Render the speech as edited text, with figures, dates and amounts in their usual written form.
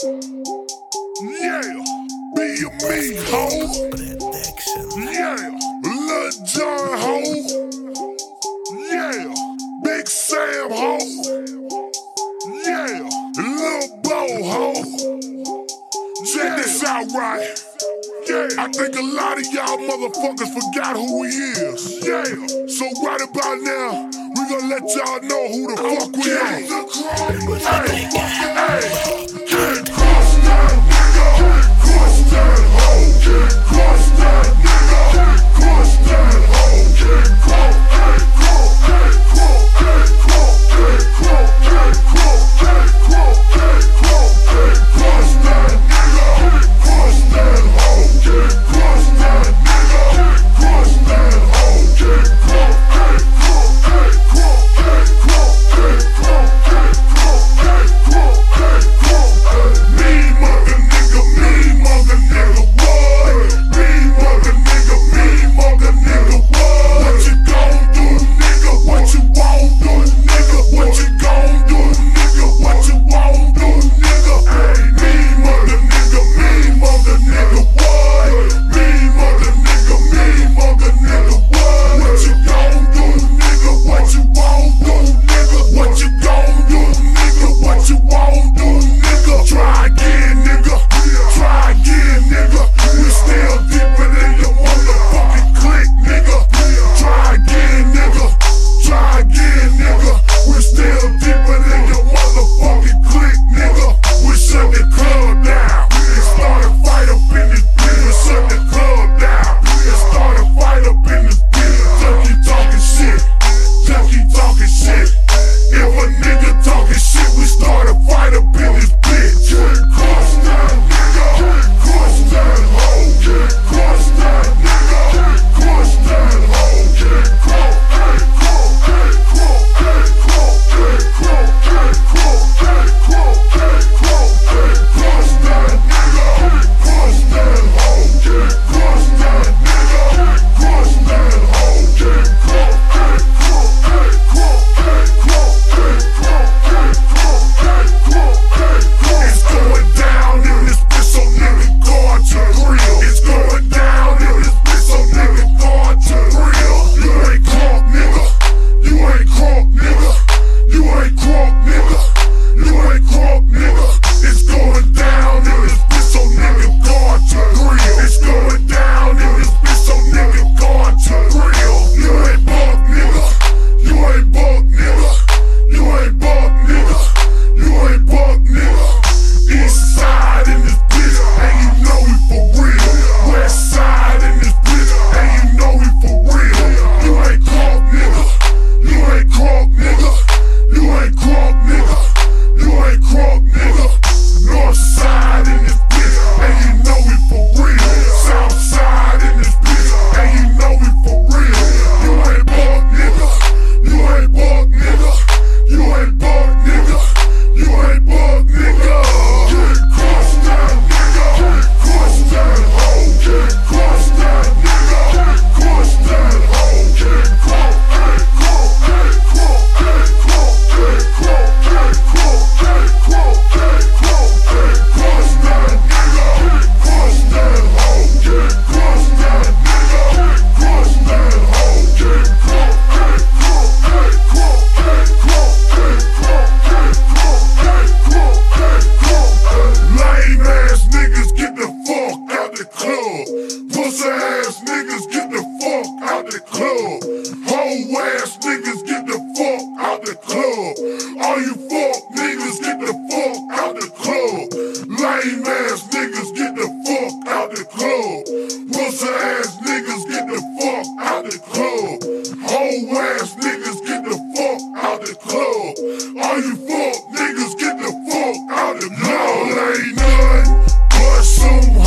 Yeah, be a me, ho. Yeah, Lil Jon, ho. Yeah, Big Sam, ho. Yeah, Lil Bo, ho. Check this out, right? Yeah, I think a lot of y'all motherfuckers forgot who we is. Yeah, so right about now, we gonna let y'all know who the fuck we are. Hey, can't cross that nigga, can't cross that hoe, can't cross that nigga, can't cross that hoe, can't cross, can't cross, can't cross, can't cross, can't cross, can't cross, can't cross, can't cross, can't cross that nigga, can't cross that hoe, can't cross that nigga, can't cross that hoe, can't cross, can't cross, can't cross, can't cross, can't cross, can't cross, can't cross, can't cross. Mean mother nigga, what? Mean mother nigga, what? What you gon' do, nigga? What you won't do, nigga? What you gon' do, nigga? What you won't do, nigga? Hey, mean mother nigga, what? Mean mother nigga, what? What you gon' do, nigga? What you won't do, nigga? What you gon' do, nigga? What you won't do, nigga? Try again, nigga. Try again, nigga. We still deeper than your motherfucking clique, nigga. Try again, nigga. Try again, nigga. We still deeper than your motherfucking clique, nigga. We shut the club down and start a fight up in this bitch. We shut the club down and start a fight up in this bitch. Just keep talking shit. Just keep talking shit. If a nigga talking shit, we start a fight up in this bitch. Can't cross that nigga. Can't cross that hoe. Can't cross that nigga. Can't cross that hoe. Can't cross, can't cross, can't cross, can't cross, can't cross, can't cross, can't cross, can't cross, can't cross that nigga. Can't cross that hoe. Can't cross that nigga. Can't cross that hoe. Can't cross, can't cross, can't cross, can't cross, can't cross, can't cross, can't cross, can't cross. It's going down in this bitch, so nigga guard your grill. It's going down in this bitch, so nigga guard your grill. You ain't crunk, nigga. You ain't crunk, nigga. You ain't crunk, nigga. You ain't crunk, nigga. It's going down in this bitch, so nigga guard your grill. It's going down in this bitch, so nigga guard your grill. You ain't buck, nigga. You ain't buck, nigga. You ain't buck, nigga. You ain't buck, nigga. East side in this bitch, and you know we for real. West side in this bitch, and you know we for real. You ain't crunk, nigga. You ain't crunk, nigga. You ain't crunk, nigga. You ain't crunk, nigga. North side in this bitch, and you know we for real. South side in this bitch, and you know we for real. You ain't buck, nigga. You ain't buck, nigga. You ain't buck, nigga. You ain't buck, nigga. Can't cross that nigga. Can't cross that hoe. Can't cross that nigga. Can't cross that hoe. Can't cross, can't cross, can't cross, can't cross, can't cross, can't cross, can't cross, can't cross, can't cross that nigga. Can't cross that hoe. Can't cross that nigga. Can't cross that hoe. Can't cross, can't cross, can't cross, can't cross, can't cross, can't cross, can't cross, can't cross. Lame ass niggas get the fuck out the club. Pussy ass niggas get the fuck out the club. Hoe ass niggas get the fuck out the club. All you fuck niggas get the fuck out the club. Lame ass niggas get the fuck out the club. Pussy ass niggas get the fuck out the club. Hoe ass niggas get the fuck out the club. All you fuck niggas get the fuck out the club. Y'all ain't nothing but some